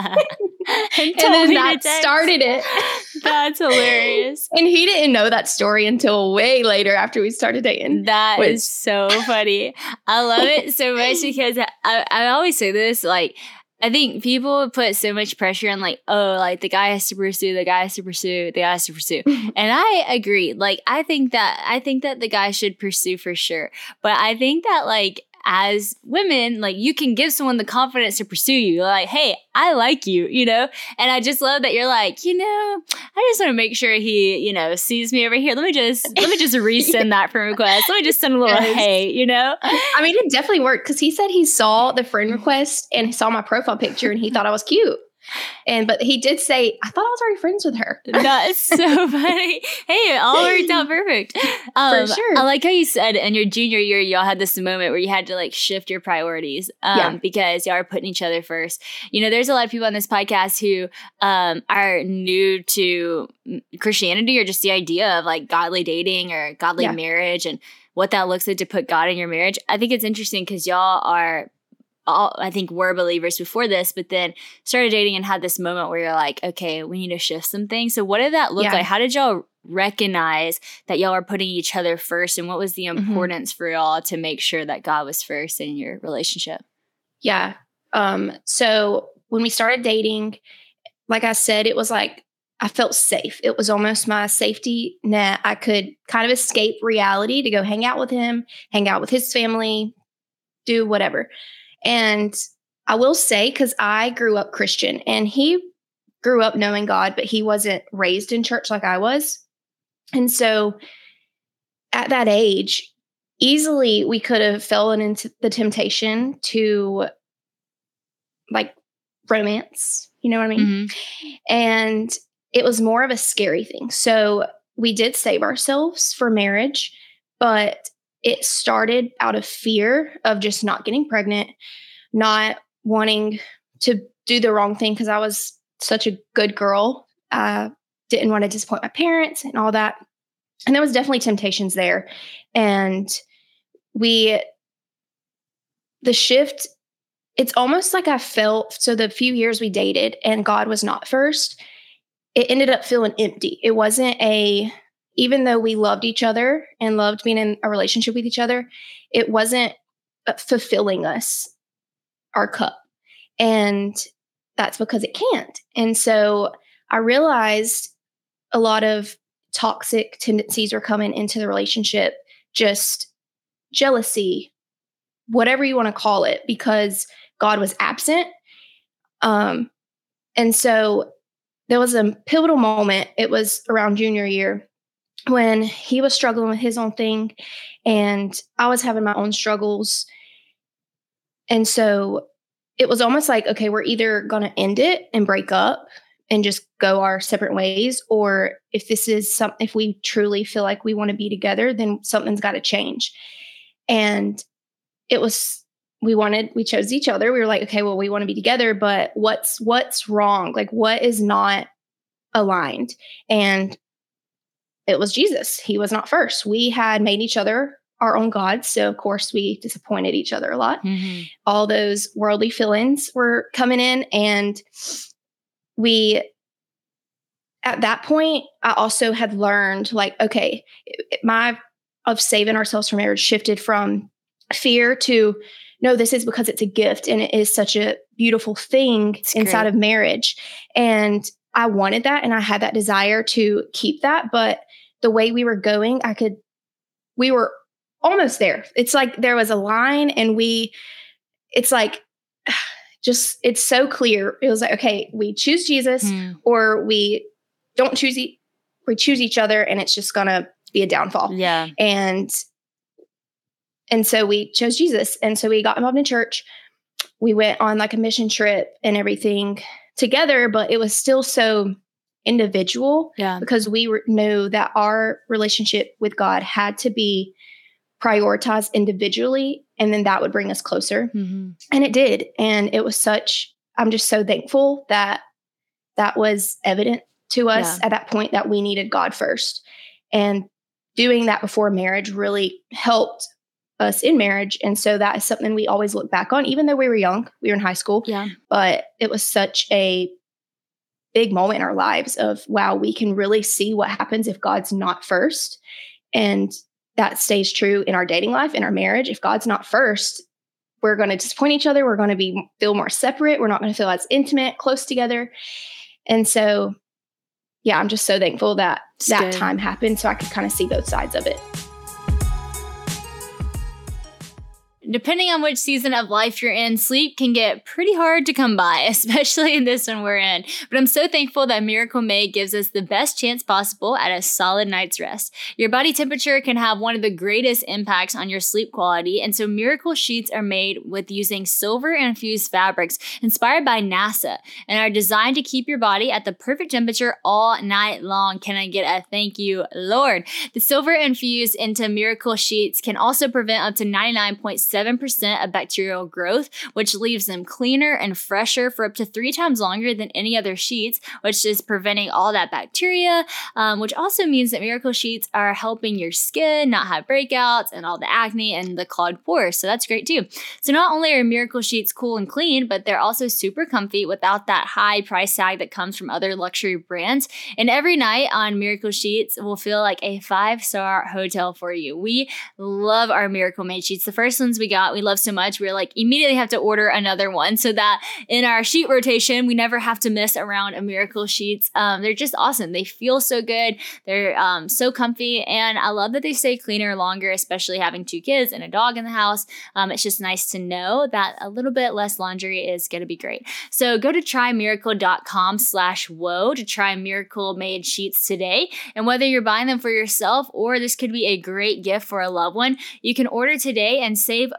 and then that started it. That's hilarious. And he didn't know that story until way later after we started dating. That Which, is so funny. I love it so much because I, I always say this, like, I think people put so much pressure on like, oh, like the guy has to pursue, the guy has to pursue, the guy has to pursue. And I agree. Like, I think that, I think that the guy should pursue for sure. But I think that like, as women, like you can give someone the confidence to pursue you. You're like, hey, I like you, you know? And I just love that you're like, you know, I just want to make sure he, you know, sees me over here. Let me just, let me just resend that friend request. Let me just send a little yes. hey, you know? I mean, it definitely worked because he said he saw the friend request and he saw my profile picture and he thought I was cute. And but he did say, I thought I was already friends with her. That's so funny. Hey, it all worked out perfect. Um, For sure. I like how you said in your junior year, y'all had this moment where you had to like shift your priorities um, yeah. because y'all are putting each other first. You know, there's a lot of people on this podcast who um, are new to Christianity or just the idea of like godly dating or godly yeah. marriage and what that looks like to put God in your marriage. I think it's interesting because y'all are all, I think were believers before this, but then started dating and had this moment where you're like, okay, we need to shift some things. So what did that look yeah. like? How did y'all recognize that y'all are putting each other first? And what was the importance mm-hmm. for y'all to make sure that God was first in your relationship? Yeah. Um, so when we started dating, like I said, it was like, I felt safe. It was almost my safety net. I could kind of escape reality to go hang out with him, hang out with his family, do whatever. And I will say, because I grew up Christian and he grew up knowing God, but he wasn't raised in church like I was. And so at that age, easily we could have fallen into the temptation to like romance, you know what I mean? Mm-hmm. And it was more of a scary thing. So we did save ourselves for marriage, but it started out of fear of just not getting pregnant, not wanting to do the wrong thing because I was such a good girl. I didn't want to disappoint my parents and all that. And there was definitely temptations there. And we, the shift, it's almost like I felt, so the few years we dated and God was not first, it ended up feeling empty. It wasn't a, even though we loved each other and loved being in a relationship with each other, it wasn't fulfilling us, our cup. And that's because it can't. And so I realized a lot of toxic tendencies were coming into the relationship, just jealousy, whatever you want to call it, because God was absent. Um, and so there was a pivotal moment. It was around junior year when he was struggling with his own thing and I was having my own struggles. And so it was almost like, okay, we're either going to end it and break up and just go our separate ways, or if this is some, if we truly feel like we want to be together, then something's got to change. And it was, we wanted, we chose each other. We were like, okay, well, we want to be together, but what's, what's wrong? Like, what is not aligned? And it was Jesus. He was not first. We had made each other our own gods. So of course we disappointed each other a lot. Mm-hmm. All those worldly feelings were coming in. And we, at that point, I also had learned like, okay, my, of saving ourselves from marriage shifted from fear to, no, this is because it's a gift and it is such a beautiful thing it's inside great. Of marriage. And I wanted that. And I had that desire to keep that. But the way we were going, I could, we were almost there. It's like there was a line and we, it's like, just, it's so clear. It was like, okay, we choose Jesus hmm. or we don't choose, e- we choose each other and it's just going to be a downfall. Yeah. And, and so we chose Jesus. And so we got involved in church. We went on like a mission trip and everything together, but it was still so individual yeah. because we were, knew that our relationship with God had to be prioritized individually, and then that would bring us closer. Mm-hmm. And it did. And it was such, I'm just so thankful that that was evident to us yeah. at that point that we needed God first. And doing that before marriage really helped us in marriage. And so that is something we always look back on, even though we were young, we were in high school, yeah. but it was such a big moment in our lives of, wow, we can really see what happens if God's not first. And that stays true in our dating life, in our marriage. If God's not first, we're going to disappoint each other. We're going to be feel more separate. We're not going to feel as intimate, close together. And so, yeah, I'm just so thankful that it's that good. Time happened so I could kind of see both sides of it. Depending on which season of life you're in, sleep can get pretty hard to come by, especially in this one we're in. But I'm so thankful that Miracle Made gives us the best chance possible at a solid night's rest. Your body temperature can have one of the greatest impacts on your sleep quality, and so Miracle Sheets are made with using silver-infused fabrics inspired by NASA and are designed to keep your body at the perfect temperature all night long. Can I get a thank you, Lord? The silver infused into Miracle Sheets can also prevent up to ninety-nine point seven percent of bacterial growth, which leaves them cleaner and fresher for up to three times longer than any other sheets, which is preventing all that bacteria, um, which also means that Miracle Sheets are helping your skin not have breakouts and all the acne and the clogged pores. So that's great too. So not only are Miracle Sheets cool and clean, but they're also super comfy without that high price tag that comes from other luxury brands. And every night on Miracle Sheets will feel like a five-star hotel for you. We love our Miracle Made sheets. The first ones we got, we love so much, we were like immediately have to order another one so that in our sheet rotation, we never have to miss around a Miracle Sheets. Um, they're just awesome. They feel so good. They're um, so comfy. And I love that they stay cleaner longer, especially having two kids and a dog in the house. Um, it's just nice to know that a little bit less laundry is going to be great. So go to trymiracle.com slash whoa to try Miracle Made sheets today. And whether you're buying them for yourself or this could be a great gift for a loved one, you can order today and save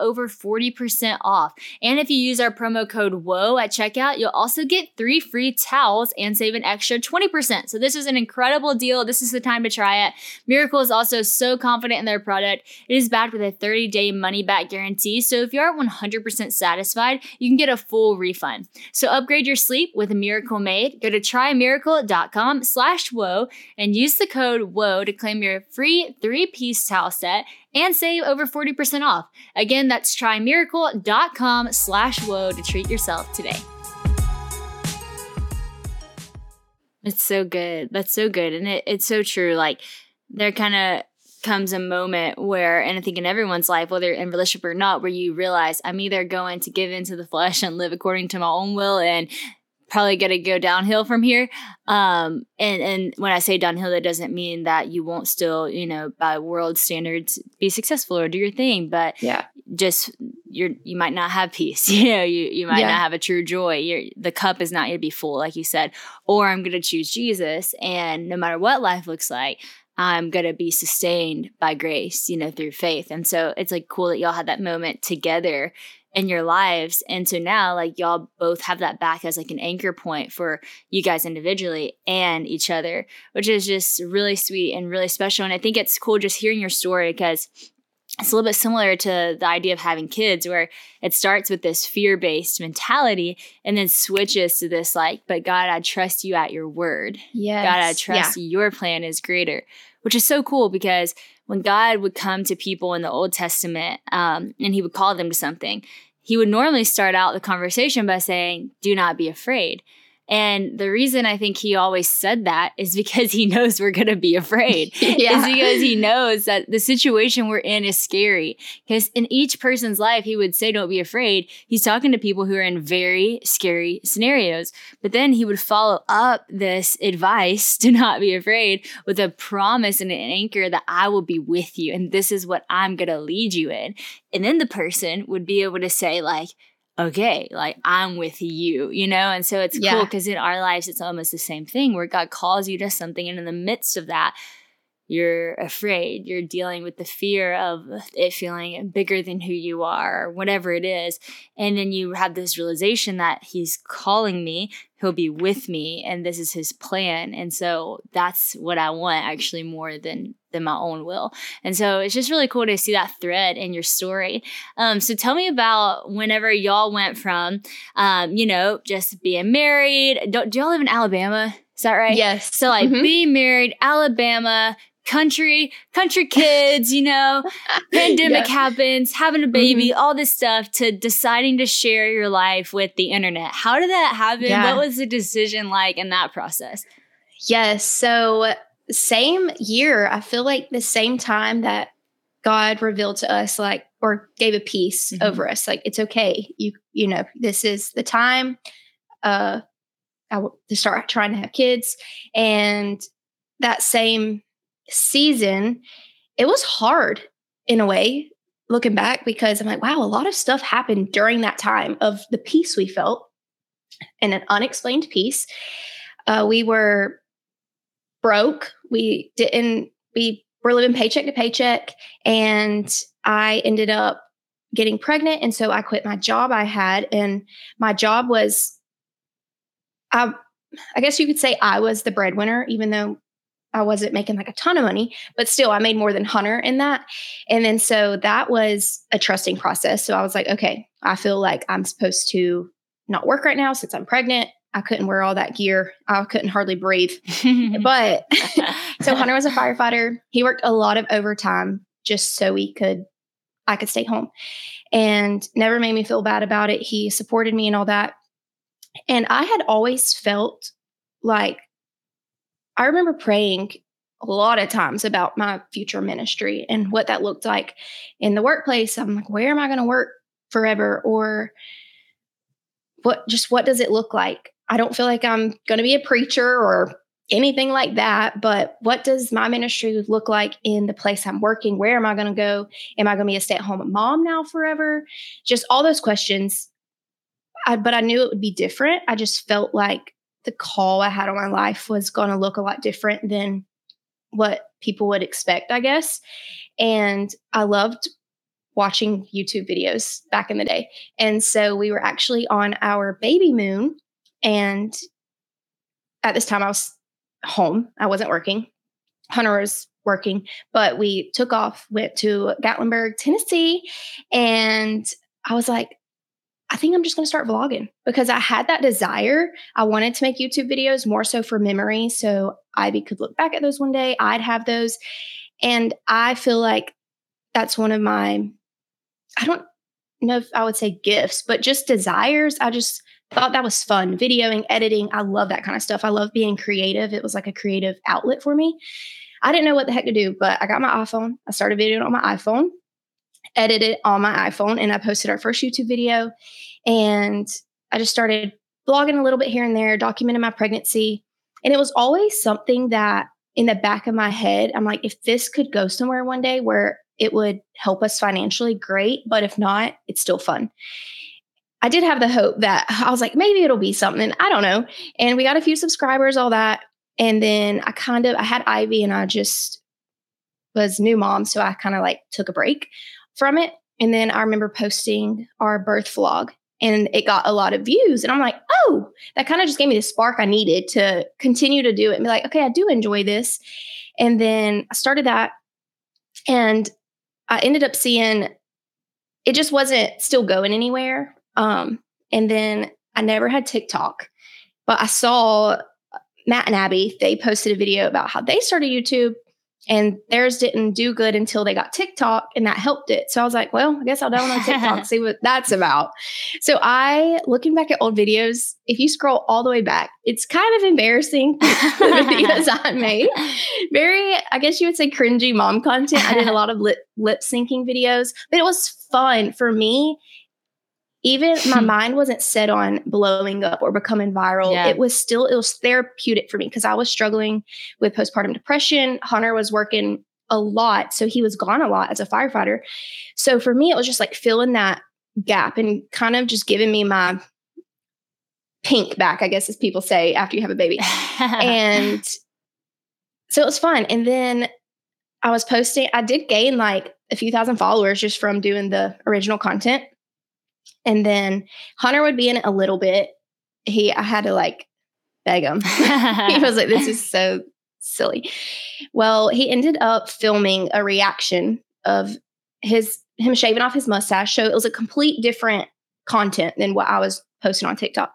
over forty percent off. And if you use our promo code WHOA at checkout, you'll also get three free towels and save an extra twenty percent. So this is an incredible deal. This is the time to try it. Miracle is also so confident in their product. It is backed with a thirty-day money-back guarantee. So if you aren't one hundred percent satisfied, you can get a full refund. So upgrade your sleep with a Miracle Made. Go to trymiracle.com slash WHOA and use the code WHOA to claim your free three-piece towel set and save over forty percent off. Again, that's trymiracle.com slash WHOA to treat yourself today. It's so good. That's so good. And it, it's so true. Like, there kind of comes a moment where, and I think in everyone's life, whether in relationship or not, where you realize I'm either going to give into the flesh and live according to my own will and probably going to go downhill from here. Um, and, and when I say downhill, that doesn't mean that you won't still, you know, by world standards, be successful or do your thing, but yeah, just you're, you might not have peace. You know, you, you might yeah. not have a true joy. You're, the cup is not going to be full, like you said, or I'm going to choose Jesus. And no matter what life looks like, I'm going to be sustained by grace, you know, through faith. And so it's like cool that y'all had that moment together in your lives. And so now like y'all both have that back as like an anchor point for you guys individually and each other, which is just really sweet and really special. And I think it's cool just hearing your story because it's a little bit similar to the idea of having kids where it starts with this fear-based mentality and then switches to this like, but God, I trust you at your word. Yes. God, I trust yeah. your plan is greater, which is so cool because when God would come to people in the Old Testament um, and he would call them to something, he would normally start out the conversation by saying, do not be afraid. And the reason I think he always said that is because he knows we're going to be afraid. yeah. Is because he knows that the situation we're in is scary. Because in each person's life, he would say, don't be afraid. He's talking to people who are in very scary scenarios. But then he would follow up this advice to not be afraid with a promise and an anchor that I will be with you. And this is what I'm going to lead you in. And then the person would be able to say like, okay, like I'm with you, you know? And so it's yeah. cool because in our lives, it's almost the same thing where God calls you to something. And in the midst of that, you're afraid. You're dealing with the fear of it feeling bigger than who you are, or whatever it is. And then you have this realization that he's calling me, he'll be with me, and this is his plan. And so that's what I want actually more than than my own will. And so it's just really cool to see that thread in your story. Um, so tell me about whenever y'all went from, um, you know, just being married. Do, do y'all live in Alabama? Is that right? Yes. So like mm-hmm. being married, Alabama, country, country kids, you know, pandemic yeah. happens, having a baby, mm-hmm. all this stuff, to deciding to share your life with the internet. How did that happen? Yeah. What was the decision like in that process? Yes. So same year, I feel like the same time that God revealed to us, like, or gave a peace mm-hmm. over us, like, it's okay. You, you know, this is the time uh, I w- to start trying to have kids. And that same season, it was hard in a way, looking back, because I'm like, wow, a lot of stuff happened during that time of the peace we felt and an unexplained peace. Uh, we were broke. We didn't, we were living paycheck to paycheck, and I ended up getting pregnant. And so I quit my job I had, and my job was, I, I guess you could say I was the breadwinner, even though I wasn't making like a ton of money, but still I made more than Hunter in that. And then, so that was a trusting process. So I was like, okay, I feel like I'm supposed to not work right now since I'm pregnant. I couldn't wear all that gear. I couldn't hardly breathe. But so Hunter was a firefighter. He worked a lot of overtime just so we could, I could stay home, and never made me feel bad about it. He supported me and all that. And I had always felt like, I remember praying a lot of times about my future ministry and what that looked like in the workplace. I'm like, where am I going to work forever? Or what, just what does it look like? I don't feel like I'm going to be a preacher or anything like that, but what does my ministry look like in the place I'm working? Where am I going to go? Am I going to be a stay-at-home mom now forever? Just all those questions. I, but I knew it would be different. I just felt like the call I had on my life was going to look a lot different than what people would expect, I guess. And I loved watching YouTube videos back in the day. And so we were actually on our baby moon. And at this time I was home. I wasn't working. Hunter was working, but we took off, went to Gatlinburg, Tennessee. And I was like, I think I'm just going to start vlogging because I had that desire. I wanted to make YouTube videos more so for memory. So Ivy could look back at those one day. I'd have those. And I feel like that's one of my, I don't know if I would say gifts, but just desires. I just thought that was fun. Videoing, editing. I love that kind of stuff. I love being creative. It was like a creative outlet for me. I didn't know what the heck to do, but I got my iPhone. I started videoing on my iPhone, edited it on my iPhone, and I posted our first YouTube video. And I just started blogging a little bit here and there, documenting my pregnancy. And it was always something that in the back of my head, I'm like, if this could go somewhere one day where it would help us financially, great. But if not, it's still fun. I did have the hope that I was like, maybe it'll be something. I don't know. And we got a few subscribers, all that. And then I kind of, I had Ivy and I just was new mom. So I kind of like took a break from it. And then I remember posting our birth vlog and it got a lot of views. And I'm like, oh, that kind of just gave me the spark I needed to continue to do it and be like, okay, I do enjoy this. And then I started that and I ended up seeing it just wasn't still going anywhere. Um, and then I never had TikTok, but I saw Matt and Abby, they posted a video about how they started YouTube and theirs didn't do good until they got TikTok and that helped it. So I was like, well, I guess I'll download TikTok, see what that's about. So I, looking back at old videos, if you scroll all the way back, it's kind of embarrassing the videos I made. Very, I guess you would say cringy mom content. I did a lot of lip, lip syncing videos, but it was fun for me. Even my mind wasn't set on blowing up or becoming viral. Yeah. It was still, it was therapeutic for me because I was struggling with postpartum depression. Hunter was working a lot. So he was gone a lot as a firefighter. So for me, it was just like filling that gap and kind of just giving me my pink back, I guess, as people say after you have a baby. And so it was fun. And then I was posting, I did gain like a few thousand followers just from doing the original content. And then Hunter would be in it a little bit. He, I had to like beg him. He was like, this is so silly. Well, he ended up filming a reaction of his, him shaving off his mustache. So it was a complete different content than what I was posting on TikTok.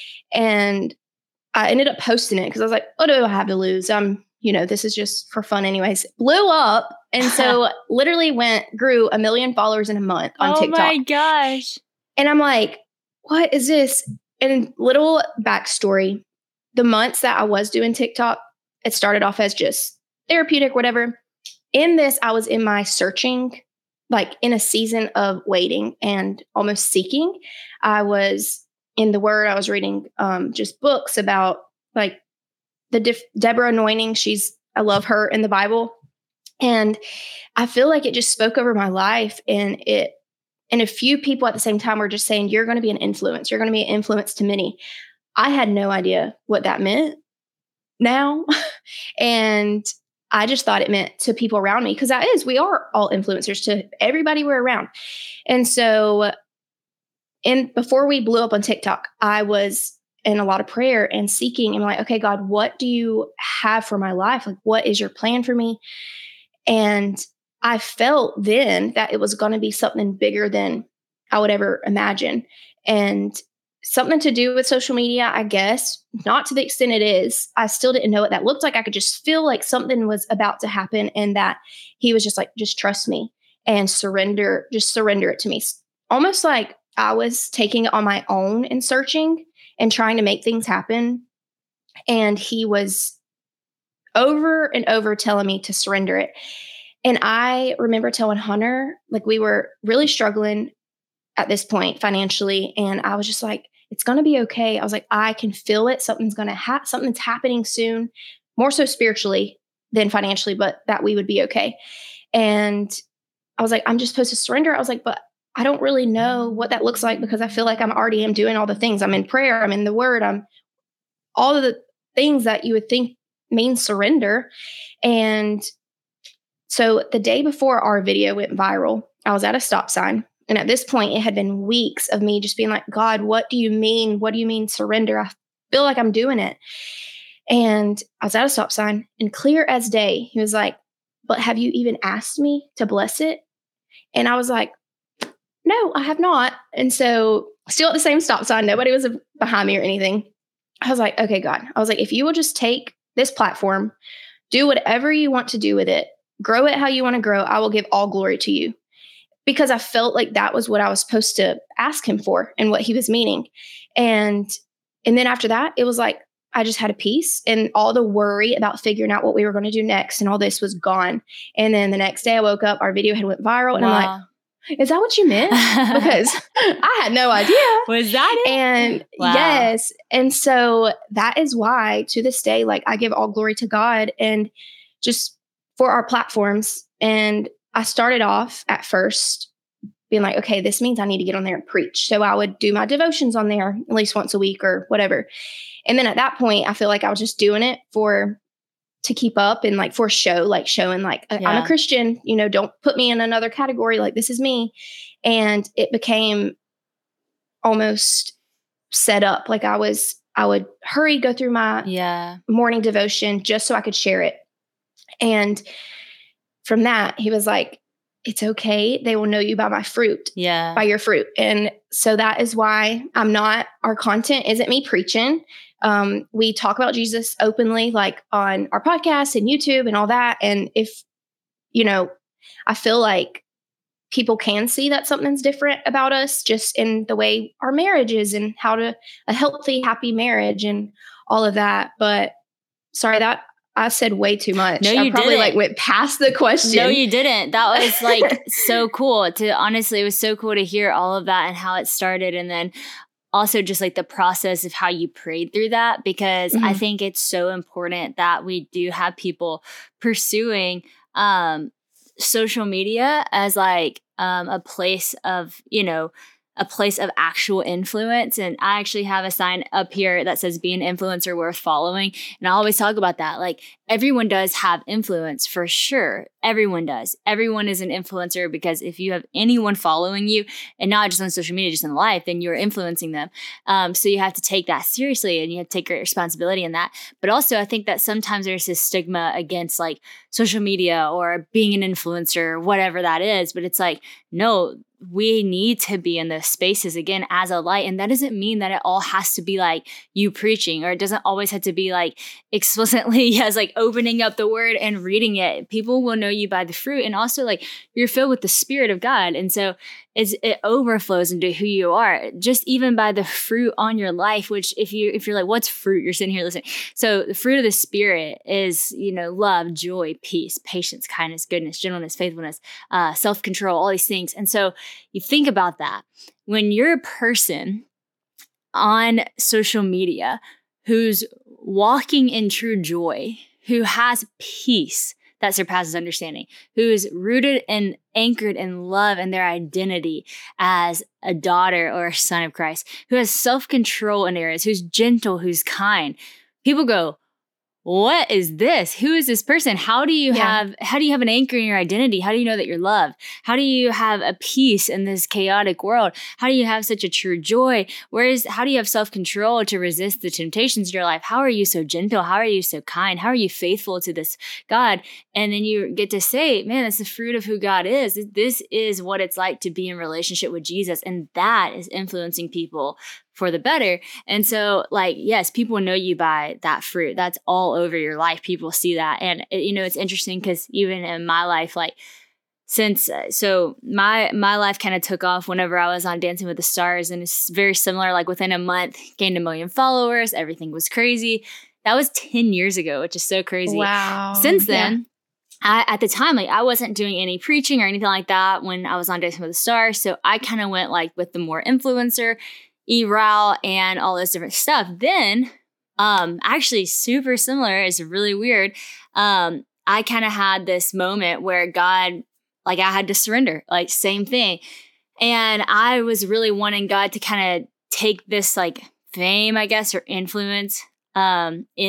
And I ended up posting it because I was like, what do I have to lose? Um, you know, this is just for fun anyways. Blew up. And so literally went, grew a million followers in a month on oh TikTok. Oh my gosh. And I'm like, what is this? And little backstory, the months that I was doing TikTok, it started off as just therapeutic, whatever. In this, I was in my searching, like in a season of waiting and almost seeking. I was in the Word. I was reading um, just books about like the Def- Deborah anointing. She's, I love her in the Bible. And I feel like it just spoke over my life and it, And a few people at the same time were just saying, you're going to be an influence. You're going to be an influence to many. I had no idea what that meant now. And I just thought it meant to people around me because that is, we are all influencers to everybody we're around. And so and before we blew up on TikTok, I was in a lot of prayer and seeking and like, okay, God, what do you have for my life? Like, what is your plan for me? And I felt then that it was going to be something bigger than I would ever imagine. And something to do with social media, I guess, not to the extent it is. I still didn't know what that looked like. I could just feel like something was about to happen and that he was just like, just trust me and surrender, just surrender it to me. Almost like I was taking it on my own and searching and trying to make things happen. And he was over and over telling me to surrender it. And I remember telling Hunter, like we were really struggling at this point financially. And I was just like, it's going to be okay. I was like, I can feel it. Something's going to happen. Something's happening soon, more so spiritually than financially, but that we would be okay. And I was like, I'm just supposed to surrender. I was like, but I don't really know what that looks like because I feel like I'm already am doing all the things. I'm in prayer. I'm in the Word. I'm all of the things that you would think means surrender. And So the day before our video went viral, I was at a stop sign. And at this point, it had been weeks of me just being like, God, what do you mean? What do you mean surrender? I feel like I'm doing it. And I was at a stop sign, and clear as day, he was like, but have you even asked me to bless it? And I was like, no, I have not. And so still at the same stop sign, nobody was behind me or anything. I was like, okay, God. I was like, if you will just take this platform, do whatever you want to do with it, grow it how you want to grow, I will give all glory to you. Because I felt like that was what I was supposed to ask him for and what he was meaning. And, and then after that, it was like, I just had a peace, and all the worry about figuring out what we were going to do next and all this was gone. And then the next day I woke up, our video had went viral, and wow. I'm like, is that what you meant? Because I had no idea. Was that it? And wow. Yes. And so that is why to this day, like, I give all glory to God and just for our platforms. And I started off at first being like, okay, this means I need to get on there and preach. So I would do my devotions on there at least once a week or whatever. And then at that point, I feel like I was just doing it for, to keep up and like for show, like showing like, yeah. I'm a Christian, you know, don't put me in another category. Like, this is me. And it became almost set up. Like I was, I would hurry, go through my yeah. morning devotion just so I could share it. And from that, he was like, it's okay. They will know you by my fruit, yeah, by your fruit. And so that is why I'm not, our content isn't me preaching. Um, we talk about Jesus openly, like on our podcast and YouTube and all that. And if, you know, I feel like people can see that something's different about us just in the way our marriage is and how to a healthy, happy marriage and all of that. But sorry, that I said way too much. No, you I probably didn't. like went past the question. No, you didn't. That was like so cool to honestly, it was so cool to hear all of that and how it started. And then also just like the process of how you prayed through that, because mm-hmm. I think it's so important that we do have people pursuing um, social media as like um, a place of, you know, a place of actual influence. And I actually have a sign up here that says be an influencer worth following. And I always talk about that. Like, everyone does have influence for sure. Everyone does. Everyone is an influencer, because if you have anyone following you, and not just on social media, just in life, then you're influencing them. Um, so you have to take that seriously, and you have to take great responsibility in that. But also I think that sometimes there's this stigma against like social media or being an influencer, whatever that is. But it's like, no, we need to be in those spaces again as a light. And that doesn't mean that it all has to be like you preaching, or it doesn't always have to be like explicitly as like opening up the word and reading it. People will know you by the fruit, and also like you're filled with the Spirit of God. And so it's, it overflows into who you are, just even by the fruit on your life, which if you, if you're like, what's fruit? You're sitting here listening. So the fruit of the Spirit is, you know, love, joy, peace, patience, kindness, goodness, gentleness, faithfulness, uh, self-control, all these things. And so you think about that when you're a person on social media who's walking in true joy, who has peace that surpasses understanding, who is rooted and anchored in love and their identity as a daughter or a son of Christ, who has self-control in areas, who's gentle, who's kind. People go, what is this? Who is this person? How do you yeah. have, how do you have an anchor in your identity? How do you know that you're loved? How do you have a peace in this chaotic world? How do you have such a true joy? Whereas, how do you have self-control to resist the temptations in your life? How are you so gentle? How are you so kind? How are you faithful to this God? And then you get to say, man, that's the fruit of who God is. This is what it's like to be in relationship with Jesus. And that is influencing people for the better. And so like, yes, people know you by that fruit. That's all over your life. People see that. And it, you know, it's interesting because even in my life, like since, uh, so my, my life kind of took off whenever I was on Dancing with the Stars, and it's very similar. Like within a month, gained a million followers. Everything was crazy. That was ten years ago, which is so crazy. Wow. Since then, yeah. I, at the time, like I wasn't doing any preaching or anything like that when I was on Dancing with the Stars. So I kind of went like with the more influencer E-route and all this different stuff. Then, um, actually super similar. It's really weird. Um, I kind of had this moment where God, like I had to surrender, like same thing. And I was really wanting God to kind of take this like fame, I guess, or influence, um, in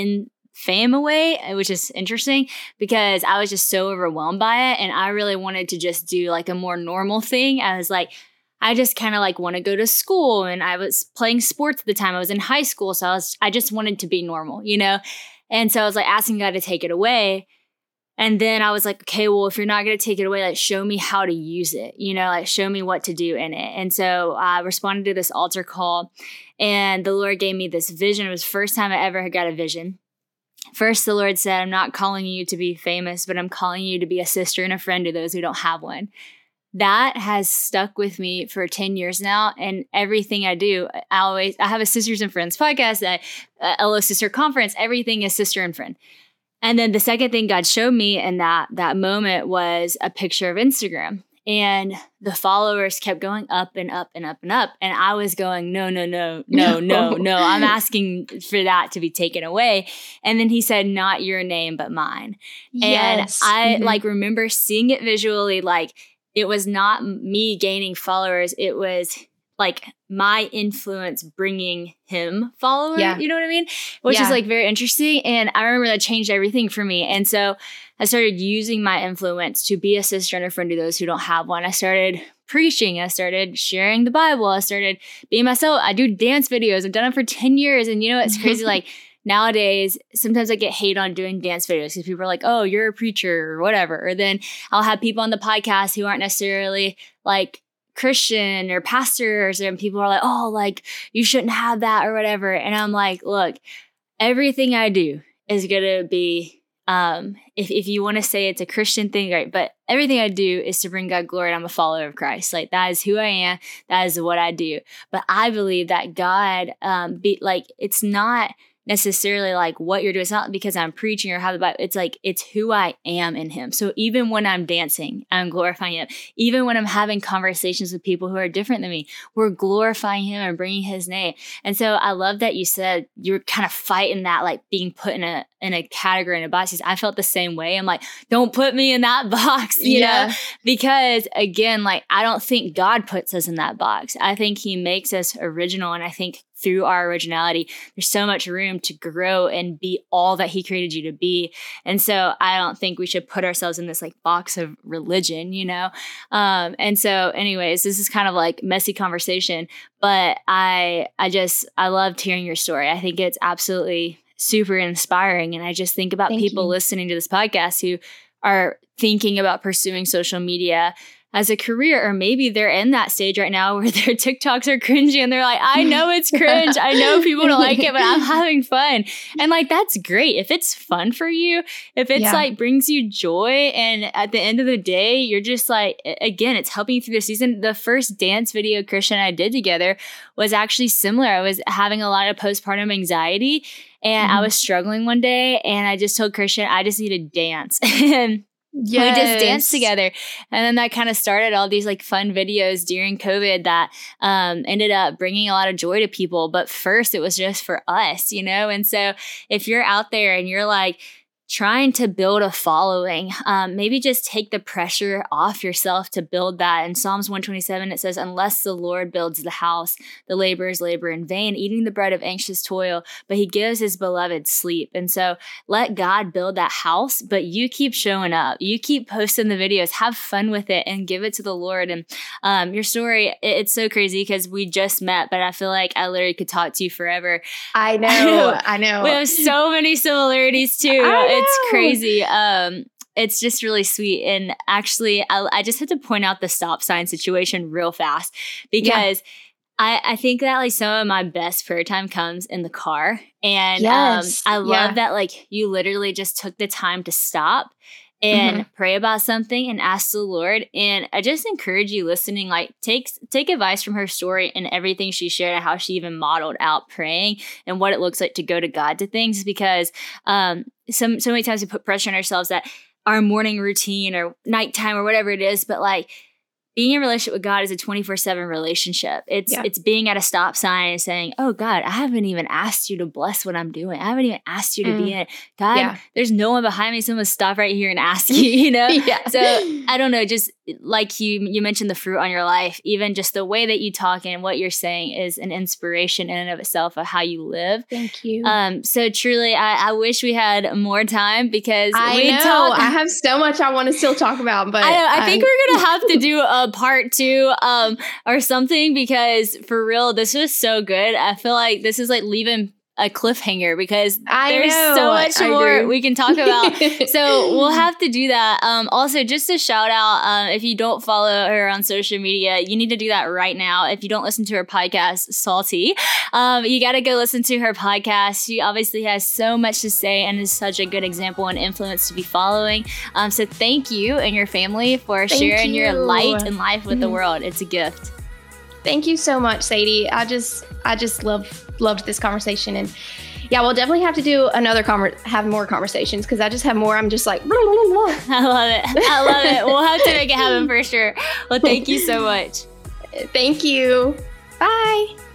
fame away, which is interesting because I was just so overwhelmed by it. And I really wanted to just do like a more normal thing. I was like, I just kind of like want to go to school, and I was playing sports at the time. I was in high school. So I was, I just wanted to be normal, you know? And so I was like asking God to take it away. And then I was like, okay, well, if you're not going to take it away, like show me how to use it, you know, like show me what to do in it. And so I responded to this altar call, and the Lord gave me this vision. It was the first time I ever got a vision. First, the Lord said, I'm not calling you to be famous, but I'm calling you to be a sister and a friend to those who don't have one. That has stuck with me for ten years now. And everything I do, I always, I have a Sisters and Friends podcast, a L O Sister Conference, everything is sister and friend. And then the second thing God showed me in that, that moment was a picture of Instagram. And the followers kept going up and up and up and up. And I was going, no, no, no, no, no, no. I'm asking for that to be taken away. And then he said, not your name, but mine. Yes. And I Mm-hmm. like remember seeing it visually, like it was not me gaining followers. It was like my influence bringing him followers. Yeah. You know what I mean? Which Yeah. is like very interesting. And I remember that changed everything for me. And so I started using my influence to be a sister and a friend to those who don't have one. I started preaching. I started sharing the Bible. I started being myself. I do dance videos. I've done it for ten years. And you know, it's crazy. Like nowadays, sometimes I get hate on doing dance videos because people are like, oh, you're a preacher or whatever. Or then I'll have people on the podcast who aren't necessarily like Christian or pastors, and people are like, oh, like you shouldn't have that or whatever. And I'm like, look, everything I do is going to be, um, if, if you want to say it's a Christian thing, right? But everything I do is to bring God glory. I'm a follower of Christ. Like that is who I am. That is what I do. But I believe that God, um, be like, it's not necessarily like what you're doing. It's not because I'm preaching or have the Bible. It's like, it's who I am in him. So even when I'm dancing, I'm glorifying him. Even when I'm having conversations with people who are different than me, we're glorifying him and bringing his name. And so I love that you said you're kind of fighting that, like being put in a, in a category, in a box. I felt the same way. I'm like, don't put me in that box, you Yeah. know, because again, like, I don't think God puts us in that box. I think he makes us original. And I think through our originality, there's so much room to grow and be all that he created you to be. And so I don't think we should put ourselves in this like box of religion, you know? Um, and so anyways, this is kind of like messy conversation, but I, I just, I loved hearing your story. I think it's absolutely super inspiring. And I just think about Thank people you. listening to this podcast who are thinking about pursuing social media as a career, or maybe they're in that stage right now where their TikToks are cringy and they're like, I know it's cringe. I know people don't like it, but I'm having fun. And like, that's great. If it's fun for you, if it's Yeah. like brings you joy, and at the end of the day, you're just like, again, it's helping you through the season. The first dance video Christian and I did together was actually similar. I was having a lot of postpartum anxiety, and Mhm. I was struggling one day, and I just told Christian, I just need to dance. And Yes. we just danced together. And then that kind of started all these like fun videos during COVID that um, ended up bringing a lot of joy to people. But first it was just for us, you know? And so if you're out there and you're like trying to build a following, um, maybe just take the pressure off yourself to build that. In Psalms one twenty-seven, it says, unless the Lord builds the house, the laborers labor in vain, eating the bread of anxious toil, but he gives his beloved sleep. And so let God build that house, but you keep showing up. You keep posting the videos, have fun with it, and give it to the Lord. And um, your story, it, it's so crazy because we just met, but I feel like I literally could talk to you forever. I know. I know. We have so many similarities too. I It's know. crazy. Um, it's just really sweet. And actually, I, I just had to point out the stop sign situation real fast because I, I think that like some of my best prayer time comes in the car. And Yes. um, I love Yeah. that like you literally just took the time to stop and Mhm. pray about something and ask the Lord. And I just encourage you listening, like take, take advice from her story and everything she shared and how she even modeled out praying and what it looks like to go to God to things, because um, some, so many times we put pressure on ourselves that our morning routine or nighttime or whatever it is, but like, being in a relationship with God is a twenty-four seven relationship. It's Yeah. it's being at a stop sign and saying, oh God, I haven't even asked you to bless what I'm doing. I haven't even asked you to Mm. be in it. God, Yeah. there's no one behind me. Someone stop right here and ask you, you know? Yeah. So I don't know, just like you you mentioned the fruit on your life, even just the way that you talk and what you're saying is an inspiration in and of itself of how you live. Thank you. Um, so truly, I, I wish we had more time because I we know. talk. I have so much I want to still talk about, but I, know, I think um, we're gonna have to do a part two um, or something because for real, this was so good. I feel like this is like leaving a cliffhanger because I there's know. so much I more agree. we can talk about. So we'll have to do that. Um, also, just a shout out, um, if you don't follow her on social media, you need to do that right now. If you don't listen to her podcast, Salty, um, you got to go listen to her podcast. She obviously has so much to say and is such a good example and influence to be following. Um, so thank you and your family for Thank sharing your you. light and life with Mhm. the world. It's a gift. Thank you so much, Sadie. I just, I just love, loved this conversation, and yeah, we'll definitely have to do another conver- have more conversations because I just have more. I'm just like, blah, blah, blah, blah. I love it. I love it. We'll have to make it happen for sure. Well, thank you so much. Thank you. Bye.